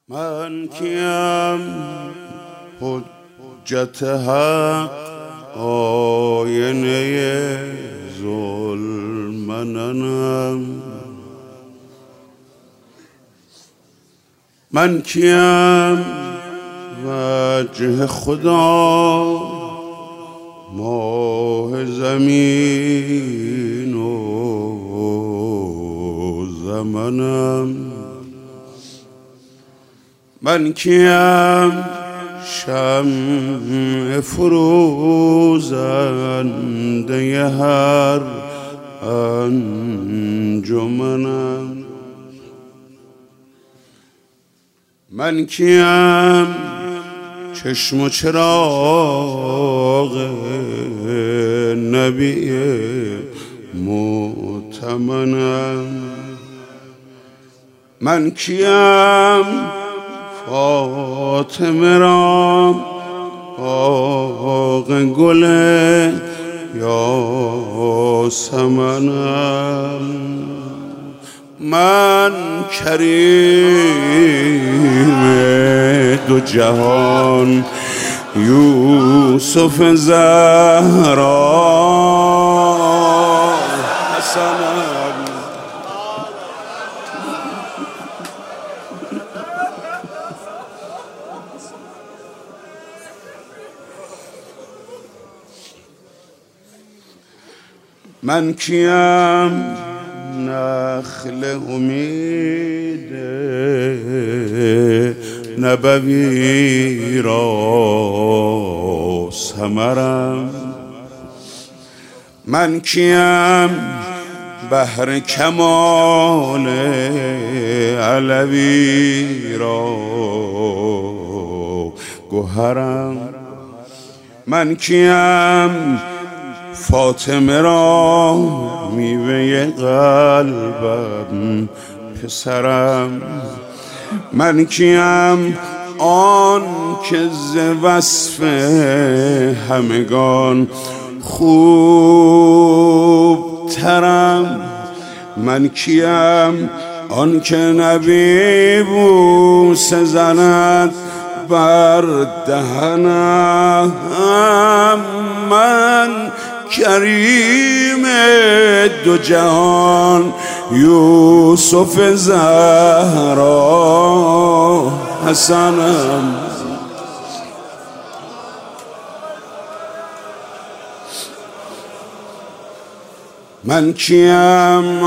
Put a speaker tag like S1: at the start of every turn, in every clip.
S1: من کیم حجت حق آینه ظلم منم. من کیم وجه خدا ماه زمین و زمنم. من کیم شمع فروزنده هر انجمنم. من کیم چشم و چراغ نبی مؤتمنم. من کیم فاطمه را باغ گل یاسمنم. من کریم دو جهان یوسف زهرا حسنم. من کیم نخل امید نبوی را ثمرم. من کیم بحر کمال علوی را گوهرم. من کیم فاطمه را میوه قلبم پسرم. من کیم آن که ز وصف همگان خوب ترم. من کیم آن که نبی بوسه زند بر دهنم. من کریم دو جهان یوسف زهرا حسنم. من کیم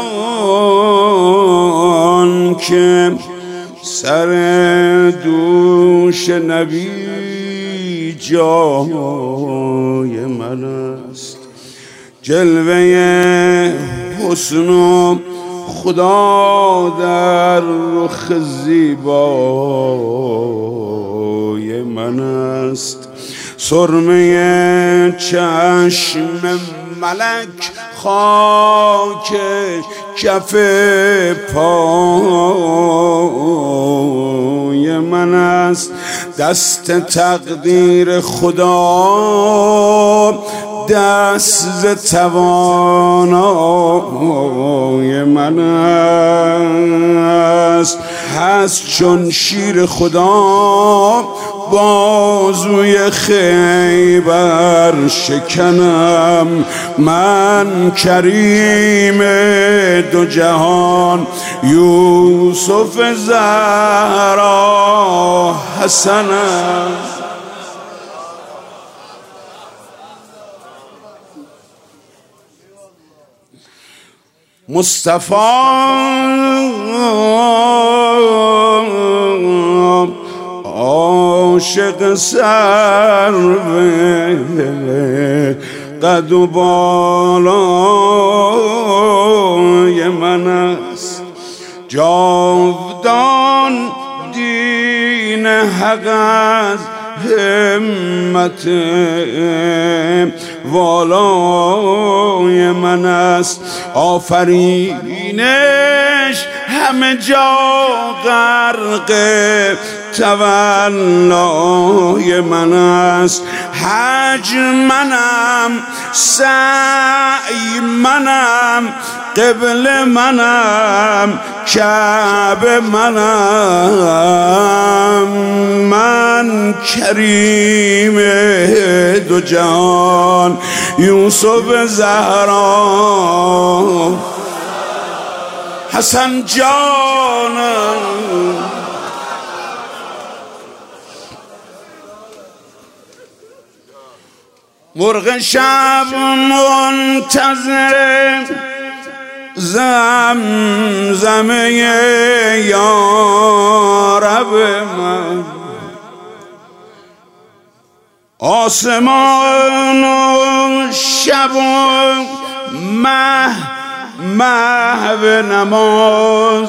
S1: آن که سر دوش نبی جای من است. جلوه حسن و خدا در رخ زیبای من است. سرمه چشم ملک خاک کف پای من است. دست تقدیر خدا دست ز توانای من است. هست چون شیر خدا بازوی خیبر شکنم. من کریم دو جهان یوسف زهرا حسنم. مصطفی عاشق سرو قد و بالای من است. جاودان دین حق از همت والای من است. آفرینش همه جا غرق تولای من است. حج منم، سعی منم، قبل منم، کعبه منم. کریم دو جهان یوسف زهرا حسن جانم مرغ شب منتظر زمزمه یارب من آسمان و شب و محو نماز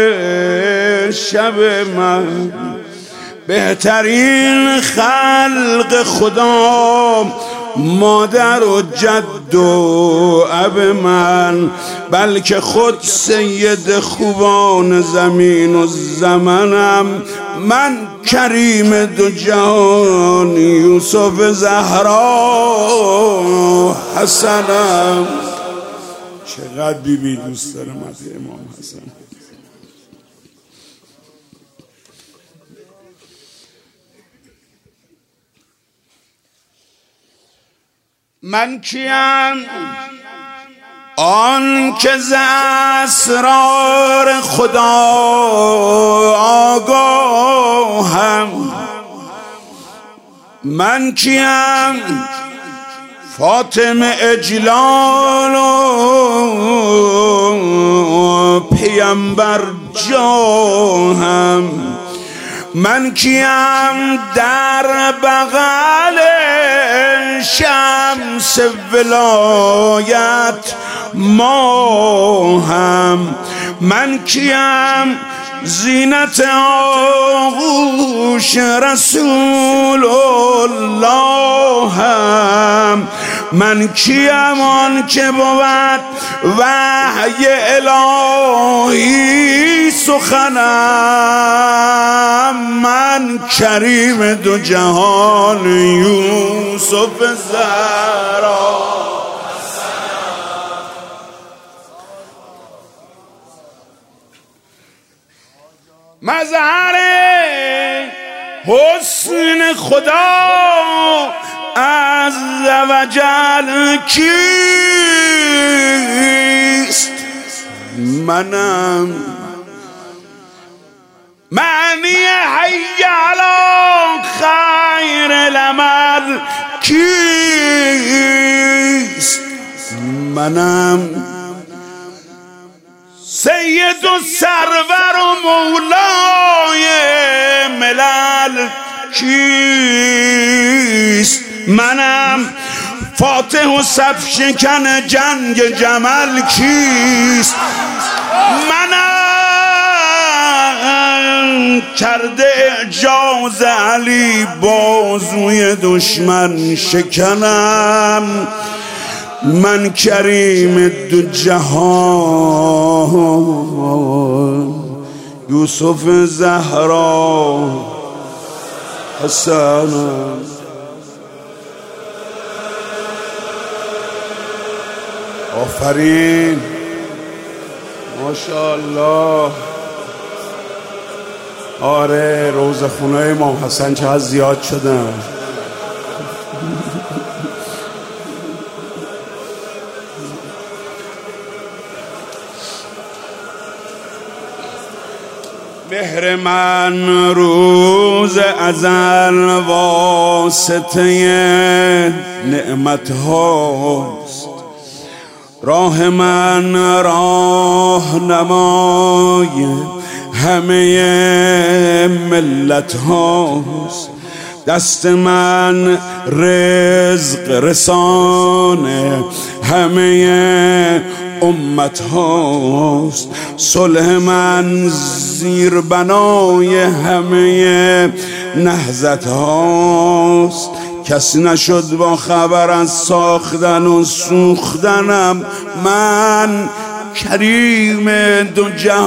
S1: شب من بهترین خلق خدا مادر و جد و اب من بلکه خود سید خوبان زمین و زمنم من کریم دو جهان یوسف زهرا حسنم. چقدر بیبی دوست دارم از امام حسن. من کیم آن که ز اسرار خدا آگاهم من کیم فاطمه اجلال و پیمبر جاهم من کیم در بغل شمس ولایت ماهم من کیم زینت آغوش رسول الله هم من کیم آن که بود وحی الهی سخنم من کریم دو جهان یوسف زهرا مظهر حسن خدا عز و جل کیست منم معنی حی علی خیر العمل کیست منم سید و سرور و مولای ملل کیست منم فاتح و صف شکن جنگ جمل کیست منم کرده اعجاز علی بازوی دشمن شکنم من کریم دو جهان یوسف زهرا حسنم. آفرین ماشاءالله. آره روزخونه امام حسن چقدر زیاد شدن. مهر من روز ازل واسطه نعمت هاست راه من راه نمای همه ملت هاست دست من رزق رسانه همه امت هاست صلح من زیر بنای همه نهضت هاست کسی نشد با خبر از ساختن و سوختنم من کریم دو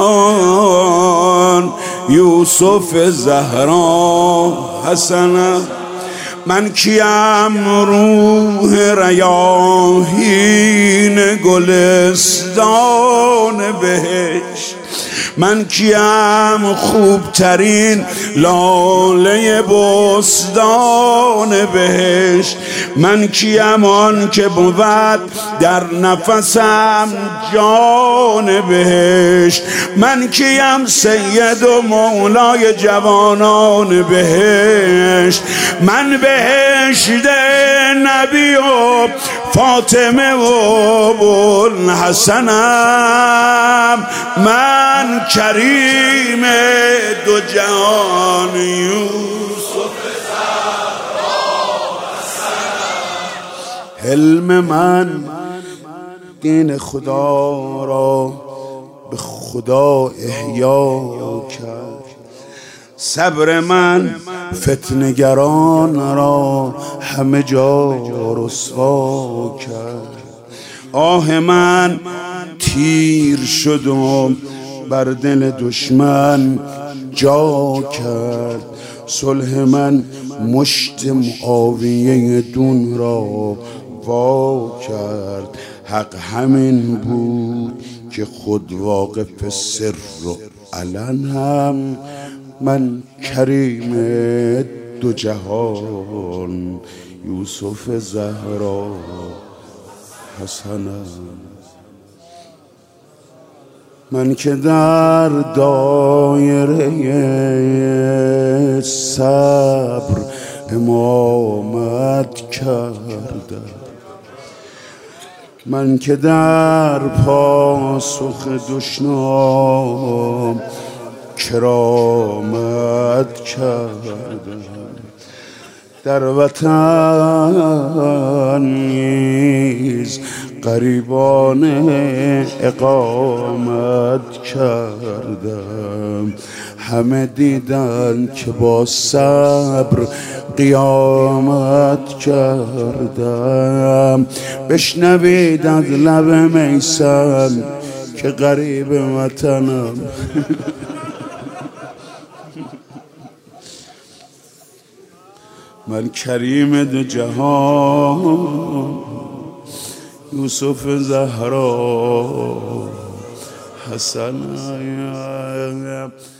S1: جهان یوسف زهرا حسنم من کیم روح ریاحین گلستان بهشت من کیم خوبترین لاله بستان بهشت، من کیم آن که بود در نفسم جان بهشت، من کیم سید و مولای جوانان بهشت، من بهشت نبی و فاطمه و بوالحسنم، من کریم دو جهان یوسف حلم من دین خدا را به خدا احیا کرد، صبر من فتنگران را همه جا رسوا کرد، آه من تیر شد و بر دل دشمن جا کرد، صلح من مشت معاویه دون را وا کرد، حق همین بود که خود واقف سر و علن هم، من کریم دو جهان یوسف زهرا حسنم، من که در دایره صبر امامت کردم، من که در پاسخ دشنام کرامت کردم، در وطن نیز غریبان اقامت کردم، همه دیدن که با صبر قیامت کردم، بشنوید از لب میثم که غریب وطنم من کریم دو جهان یوسف زهرا حسن